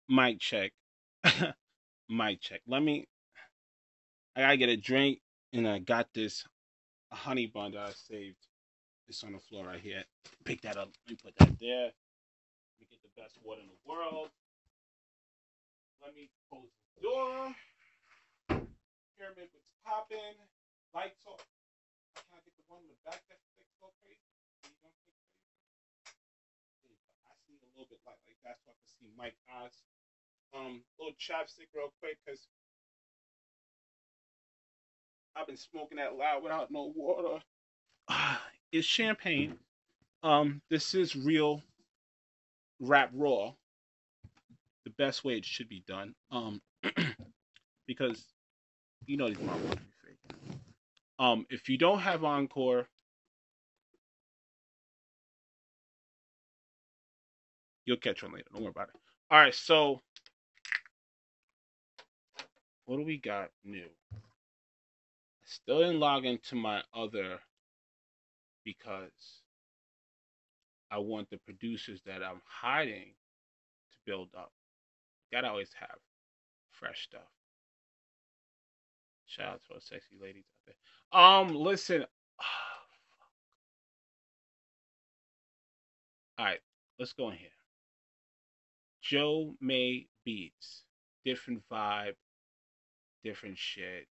Mic check. Mic check. I gotta get a drink, and I got this honey bun that I saved. It's on the floor right here. Pick that up. Let me put that there. Let me get the best water in the world. Let me close the door. Pyramid was popping. Lights off. Can I get the one in the back that fixed so crazy? I see a little bit like that so I can see Mike eyes. Little chapstick real quick because I've been smoking that loud without no water. It's champagne. This is real rap raw. The best way it should be done. Because you know these motherfuckers be fake. If you don't have Encore, you'll catch one later. Don't worry about it. All right, so what do we got new? I still didn't log into my other because I want the producers that I'm hiding to build up. Gotta always have fresh stuff. Shout out to those sexy ladies out there. Listen. All right, let's go in here. Joe May Beats, different vibe, different shit.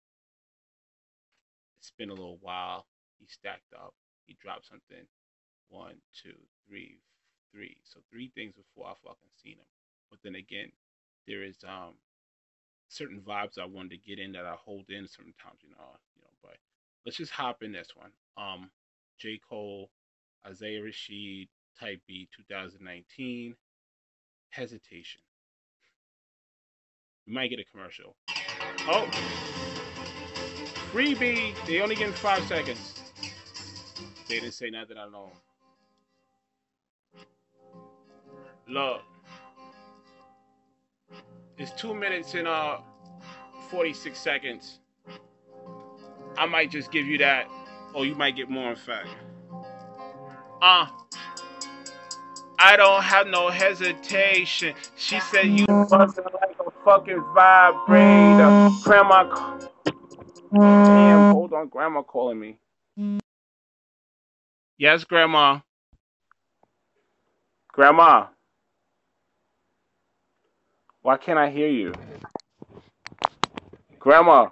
It's been a little while. He stacked up. He dropped something. One, two, three, three. So three things before I fucking seen him. But then again, there is certain vibes I wanted to get in that I hold in sometimes, but let's just hop in this one. J. Cole, Isaiah Rashid, Type B 2019. Hesitation. We might get a commercial. Oh, freebie. They only getting 5 seconds. They didn't say nothing I know. Look, it's 2 minutes and 46 seconds. I might just give you that, or you might get more in fact. I don't have no hesitation. She said you buzzing like a fucking vibrator. Grandma, damn, hold on, grandma calling me. Yes, grandma. Grandma, why can't I hear you? Grandma.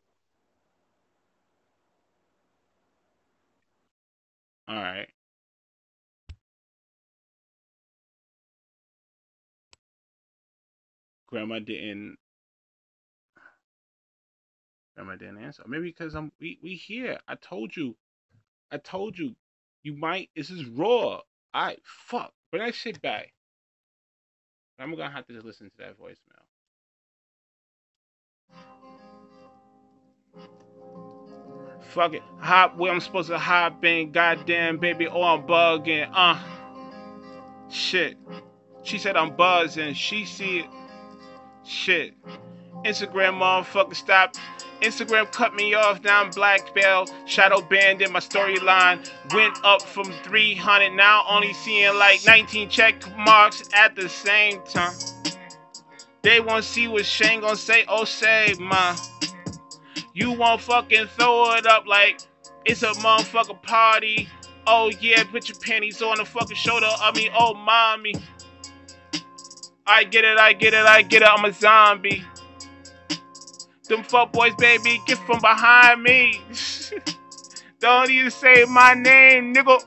All right. Grandma didn't. Grandma didn't answer. Maybe because we here. I told you. I told you. You might. This is raw. I fuck. Bring that shit back. I'm gonna have to just listen to that voicemail. Fuck it. Hop where I'm supposed to hop in. Goddamn baby. Oh, I'm bugging. Shit. She said I'm buzzing. She see it. Shit. Instagram motherfucker stop. Instagram cut me off. Now I'm black belt. Shadow banned in my storyline. Went up from 300. Now only seeing like 19 check marks at the same time. They won't see what Shane gonna say. Oh, say, ma. You won't fucking throw it up like it's a motherfucker party. Oh, yeah, put your panties on the fucking shoulder of me. Oh, mommy. I get it, I get it, I get it. I'm a zombie. Them fuck boys, baby, get from behind me. Don't even say my name, nigga.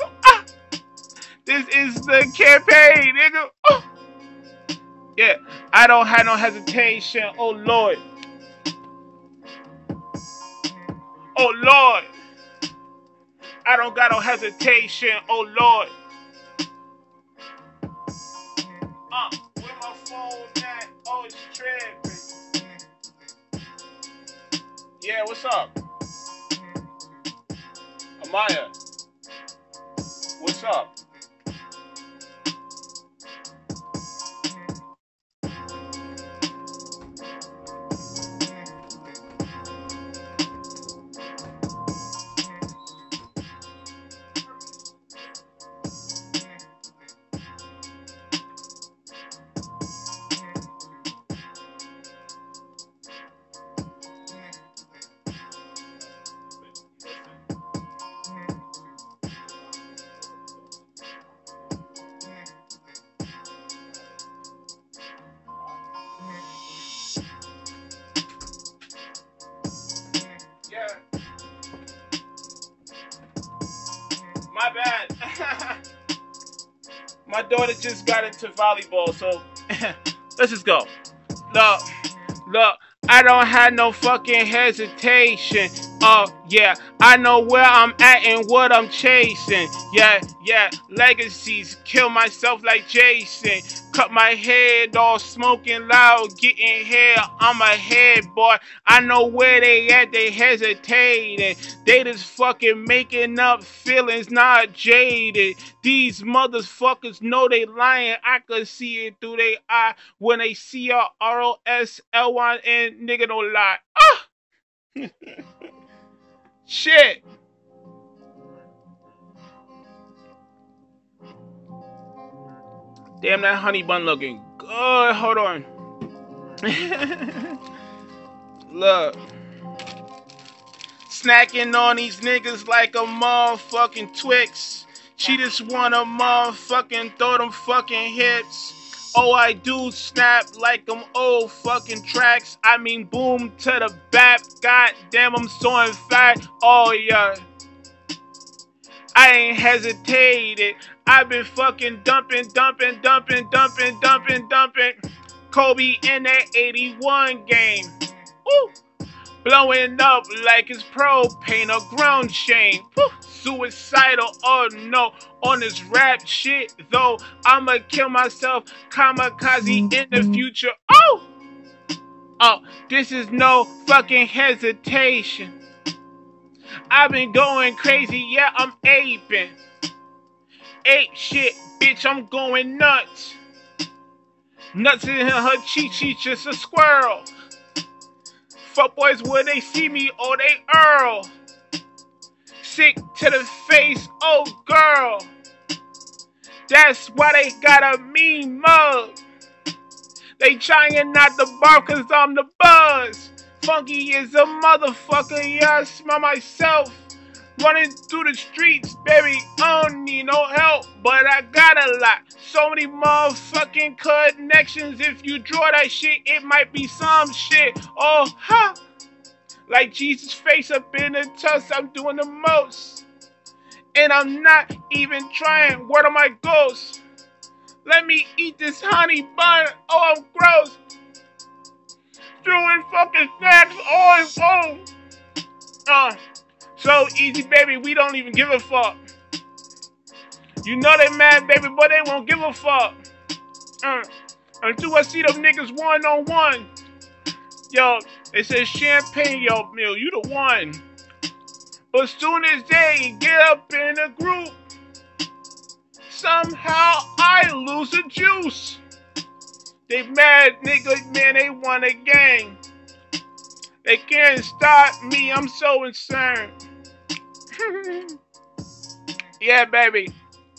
This is the campaign, nigga. Yeah, I don't have no hesitation. Oh, Lord. Oh, Lord. I don't got no hesitation. Oh, Lord. Where my phone at? Oh, it's tripping. Yeah, what's up? Amaya. What's up? My daughter just got into volleyball, so let's just go. Look, I don't have no fucking hesitation. Oh, yeah, I know where I'm at and what I'm chasing. Yeah, legacies, kill myself like Jason. Cut my head off, smoking loud, getting hair. I'm a head boy. I know where they at, they hesitating. They just fucking making up feelings, not jaded. These motherfuckers know they lying. I could see it through their eye when they see a ROSLYN nigga don't lie. Ah! Shit. Damn, that honey bun looking good. Hold on. Look. Snacking on these niggas like a motherfucking Twix. She just wanna motherfucking throw them fucking hits. Oh, I do snap like them old fucking tracks. I mean, boom to the back. God damn, I'm so in fact. Oh, yeah. I ain't hesitated. I've been fucking dumping. Kobe in that 81 game. Ooh. Blowing up like it's propane or ground chain. Woo. Suicidal, oh no, on this rap shit though. I'ma kill myself, kamikaze in the future. Oh, this is no fucking hesitation. I've been going crazy, yeah, I'm aping. Ape shit, bitch, I'm going nuts. Nuts in her cheek, she's just a squirrel. Fuck boys, when they see me, oh, they earl. Sick to the face, oh girl. That's why they got a mean mug. They trying not to bark cause I'm the buzz. Funky is a motherfucker, yeah, I smell myself. Running through the streets, baby, I don't need no help, but I got a lot. So many motherfucking connections. If you draw that shit, it might be some shit. Oh, ha! Like Jesus' face up in the tusk, I'm doing the most. And I'm not even trying. Word on my ghost. Let me eat this honey bun. Oh, I'm gross. Doing fucking snacks on phone. So easy, baby, we don't even give a fuck. You know they mad, baby, but they won't give a fuck. Until I see them niggas one-on-one. Yo, it says champagne, yo, Mill, you the one. But soon as they get up in a group, somehow I lose the juice. They mad niggas, man, they want a gang. They can't stop me, I'm so insane. Yeah, baby.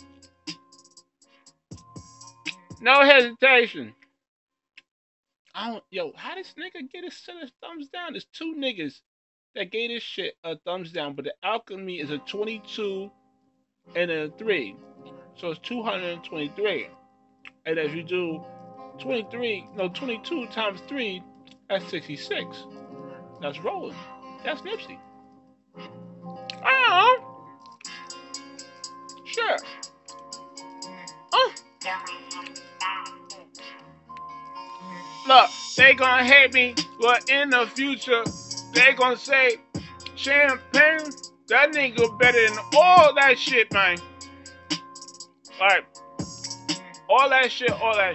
No hesitation. Yo, how this nigga get his thumbs down? There's two niggas that gave this shit a thumbs down, but the alchemy is a 22 and a 3. So it's 223. And if you do 22 times 3, that's 66. That's rolling. That's Nipsey. Sure. Look, they gonna hate me, but in the future, they gonna say, champagne, that nigga better than all that shit, man. Like, all that shit.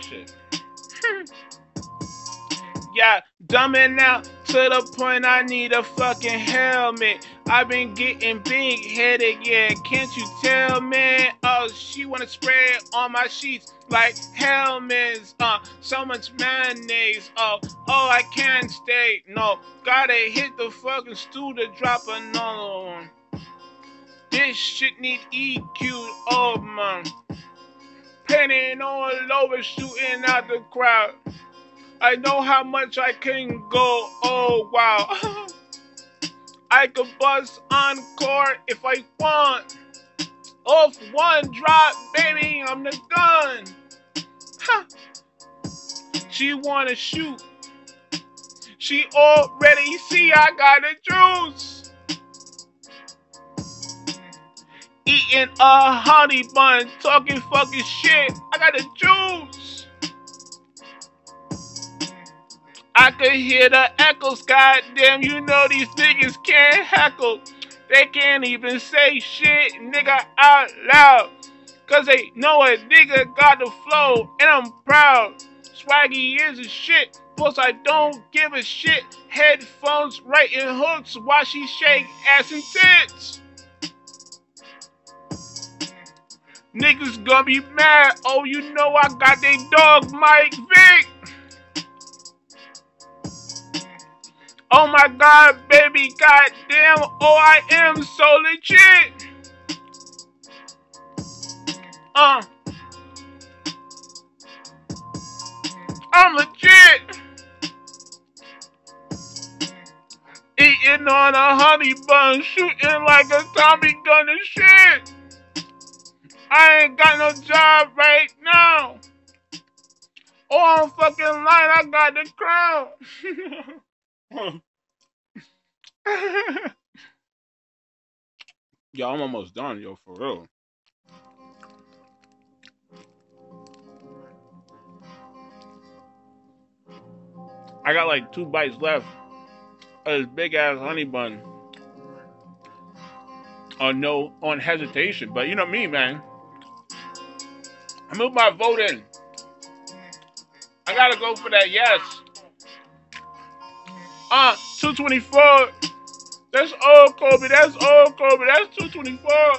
Yeah, dumbing out to the point I need a fucking helmet. I've been getting big headed, yeah, can't you tell, man? Oh, she wanna spray on my sheets like helmets. So much mayonnaise. Oh, I can't stay. No, gotta hit the fucking stool to drop another one. This shit need EQ, oh man. Painting all over, shooting out the crowd. I know how much I can go, oh wow. I could bust encore if I want. Off one drop, baby, I'm the gun. Ha. She wanna shoot. She already see I got the juice. Eating a honey bun, talking fucking shit. I got the juice. I could hear the echoes, goddamn, you know these niggas can't heckle. They can't even say shit, nigga, out loud. Cause they know a nigga got the flow, and I'm proud. Swaggy is a shit, plus I don't give a shit. Headphones writing hooks while she shake ass and tits. Niggas gonna be mad, oh you know I got they dog Mike Vick. Oh my god, baby, goddamn, oh I am so legit. I'm legit. Eating on a honey bun, shooting like a Tommy gun and shit. I ain't got no job right now. Oh, I'm fucking lying, I got the crown. Yo, I'm almost done, yo, for real. I got like 2 bites left of this big ass honey bun. On hesitation, but you know me, man. I moved my vote in. I gotta go for that yes. 224. That's old Kobe. That's old Kobe. That's 224.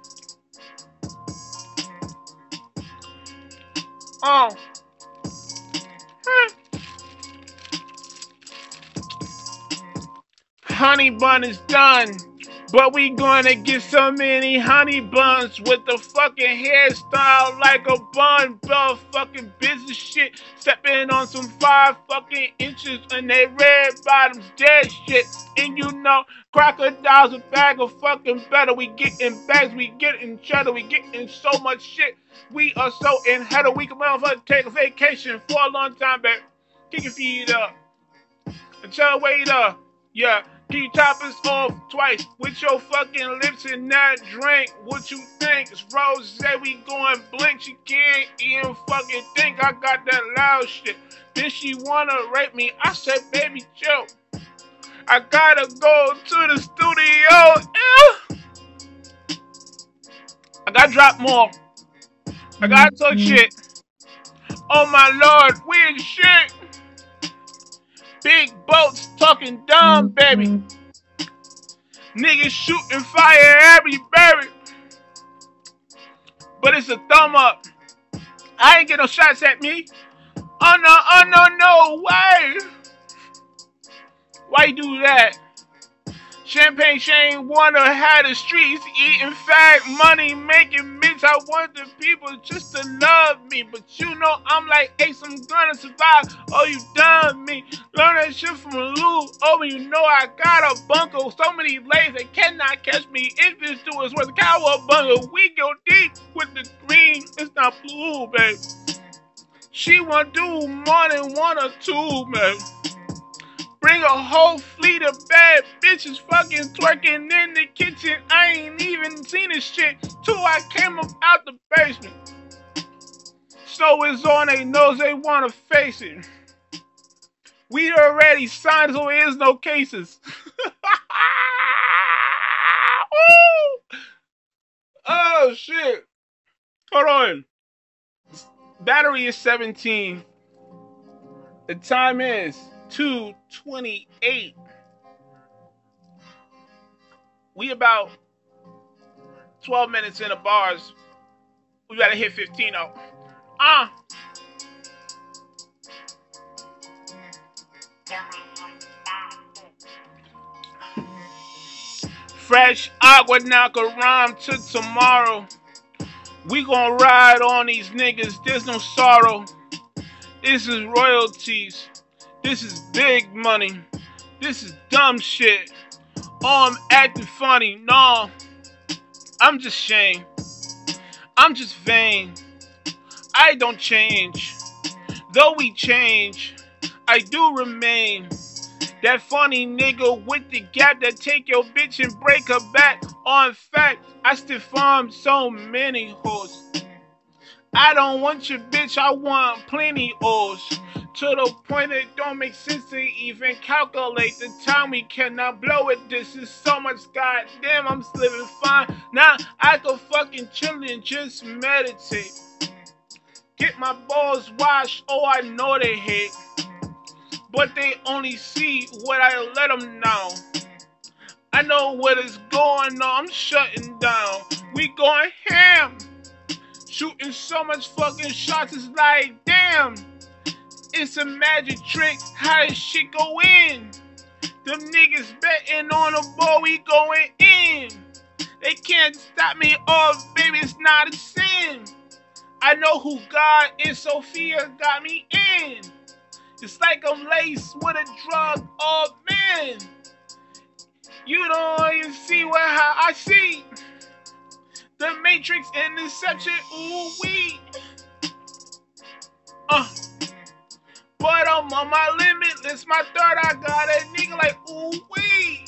Honey bun is done. But we gonna get so many honey buns with the fucking hairstyle like a bun, bro. Fucking business shit. Stepping on some 5 fucking inches and they red bottoms, dead shit. And you know, crocodiles a bag of fucking better. We getting bags, we getting cheddar, we getting so much shit. We are so in header. We can motherfucker take a vacation for a long time, baby. Kick your feet up. And tell wait up. Yeah. Can you top us off twice with your fucking lips in that drink? What you think? It's Rose, we going blink. She can't even fucking think I got that loud shit. Then she wanna rape me. I said, baby, chill. I gotta go to the studio. I gotta drop more. I gotta talk shit. Oh my lord, weird shit. Big boats talking dumb, baby. Niggas shooting fire everywhere. But it's a thumb up. I ain't get no shots at me. Oh no way. Why you do that? Champagne Shane wanna have the streets eating fat money, making mix. I want the people just to love me, but you know I'm like Ace, I'm gonna survive. Oh, you done me. Learn that shit from Lou. Oh, you know I got a bunker. So many lays they cannot catch me. If this dude is worth a cow bunker, we go deep with the green. It's not blue, babe. She wanna do more than 1 or 2, man. Bring a whole fleet of bad bitches fucking twerking in the kitchen. I ain't even seen this shit till I came up out the basement. So it's on they nose, they wanna face it. We already signed, so there is no cases. Oh shit. Hold on. Battery is 17. The time is 2:28. We about 12 minutes in the bars. We gotta hit 15 though. Fresh agua knock a rhyme to tomorrow. We gon' ride on these niggas, there's no sorrow. This is royalties. This is big money. This is dumb shit. Oh, I'm acting funny. No, I'm just Shane. I'm just vain. I don't change. Though we change, I do remain. That funny nigga with the gap that take your bitch and break her back. On fact, I still farm so many hoes. I don't want your bitch, I want plenty hoes. To the point that it don't make sense to even calculate the time we cannot blow it. This is so much, goddamn, I'm living fine. Now I can fucking chill and just meditate. Get my balls washed, oh I know they hate. But they only see what I let them know. I know what is going on, I'm shutting down. We going ham. Shooting so much fucking shots, it's like, damn. It's a magic trick, how this shit go in. Them niggas betting on the ball, we going in. They can't stop me, oh baby, it's not a sin. I know who God is, Sophia got me in. It's like I'm laced with a drug, oh man. You don't even see how I see. The Matrix and Deception, ooh wee. But I'm on my limit, it's my third, I got a nigga like ooh wee.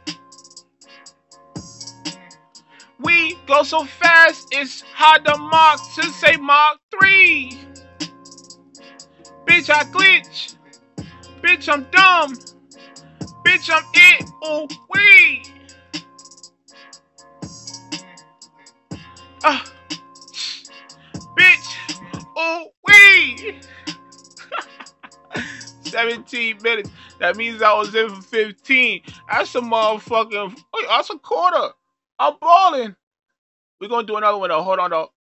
We go so fast, it's hard to mark to say Mark 3. Bitch, I glitch. Bitch, I'm dumb. Bitch, I'm it, ooh wee. Bitch, ooh wee. 17 minutes. That means I was in for 15. That's a motherfucking. That's a quarter. I'm balling. We're gonna do another one though. Hold on though.